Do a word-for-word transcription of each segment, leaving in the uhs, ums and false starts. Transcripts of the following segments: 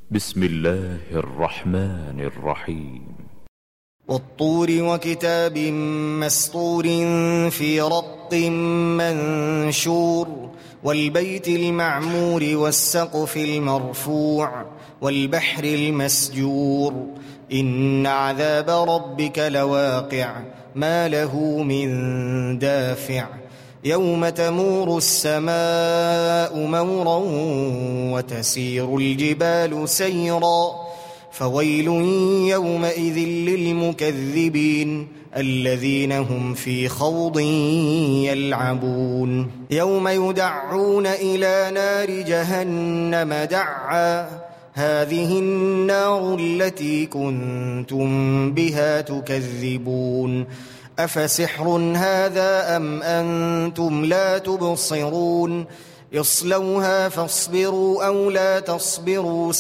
بسم الله الرحمن الرحيم. والطور وكتاب مسطور في رق منشور والبيت المعمور والسقف المرفوع والبحر المسجور إن عذاب ربك لواقع ما له من دافع يوم تمور السماء مورا وتسير الجبال سيرا فويل يومئذ للمكذبين الذين هم في خوض يلعبون يوم يدعون إلى نار جهنم دعا هذه النار التي كنتم بها تكذبون أفسحر هذا أم أنتم لا تبصرون اصلوها فاصبروا أو لا تصبروا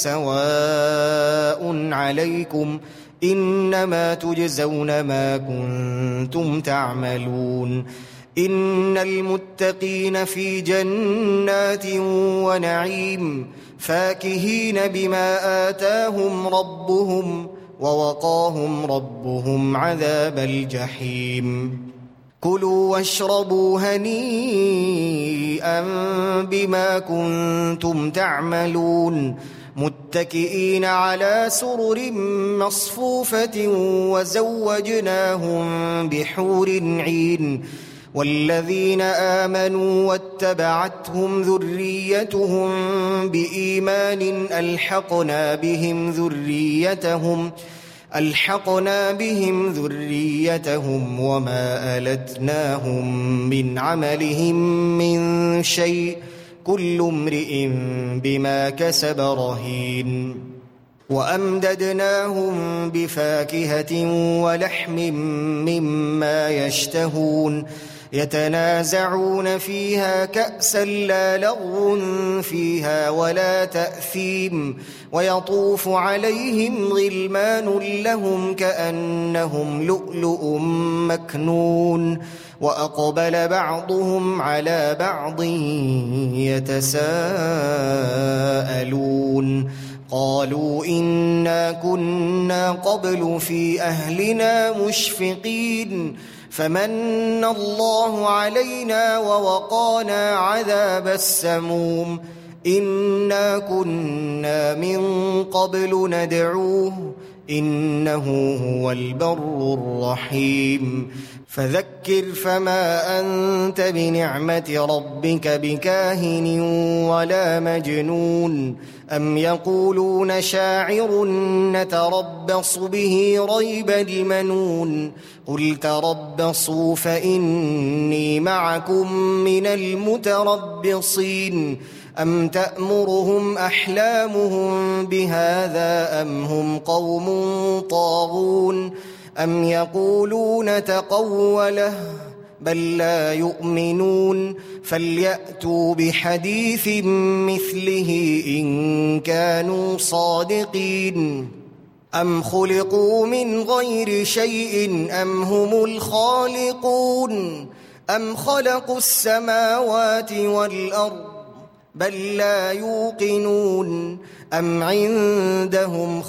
سواء عليكم إنما تجزون ما كنتم تعملون إن المتقين في جنات ونعيم فاكهين بما آتاهم ربهم ووقاهم ربهم عذاب الجحيم كلوا واشربوا هنيئا بما كنتم تعملون متكئين على سرر مصفوفة وزوجناهم بحور عين والذين آمنوا واتبعتهم ذريتهم بإيمان ألحقنا بهم ذريتهم ألحقنا بهم ذريتهم وما ألتناهم من عملهم من شيء كل امرئ بما كسب رهين وأمددناهم بفاكهة ولحم مما يشتهون يتنازعون فيها كأسا لا لغو فيها ولا تأثيم ويطوف عليهم غلمان لهم كأنهم لؤلؤ مكنون وأقبل بعضهم على بعض يتساءلون قالوا إنا كنا قبل في أهلنا مشفقين فمن الله علينا ووقانا عذاب السموم إنا كنا من قبل ندعوه إنه هو البر الرحيم فذكر فما أنت بنعمة ربك بكاهن ولا مجنون أم يقولون شاعر نتربص به ريب المنون قل تربصوا فإني معكم من المتربصين أم تأمرهم أحلامهم بهذا أم هم قوم طاغون أم يقولون تقوله بل لا يؤمنون فليأتوا بحديث مثله إن كانوا صادقين أم خلقوا من غير شيء أم هم الخالقون أم خلقوا السماوات والأرض بل لا يوقنون أم عندهم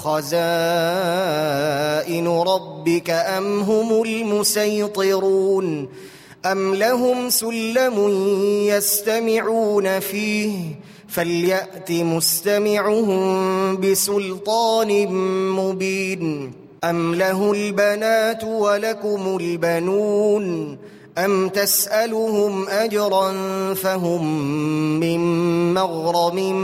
خزائن ربك أم هم المسيطرون أم لهم سلم يستمعون فيه فليأت مستمعهم بسلطان مبين أم له البنات ولكم البنون أم تسألهم أجرا فهم من مغرم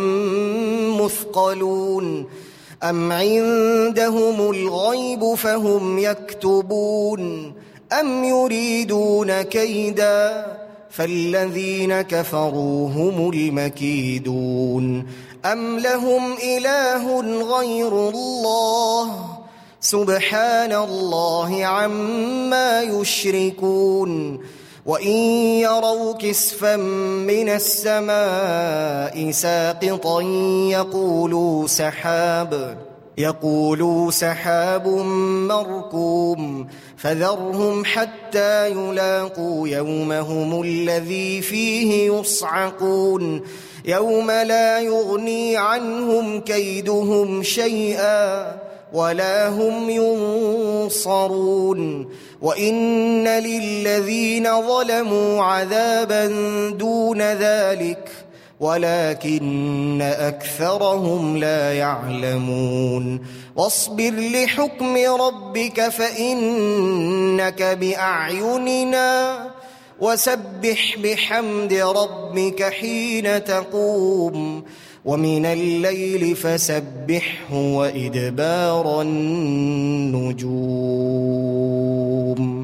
مثقلون أم عندهم الغيب فهم يكتبون أم يريدون كيدا فالذين كفروا هم المكيدون أم لهم إله غير الله سبحان الله عما يشركون وإن يروا كسفا من السماء ساقطا يقولوا سحاب يقولوا سحاب مركوم فذرهم حتى يلاقوا يومهم الذي فيه يصعقون يوم لا يغني عنهم كيدهم شيئا ولا هم ينصرون وإن للذين ظلموا عذابا دون ذلك ولكن أكثرهم لا يعلمون واصبر لحكم ربك فإنك بأعيننا وسبح بحمد ربك حين تقوم ومن الليل فسبحه وإدبار النجوم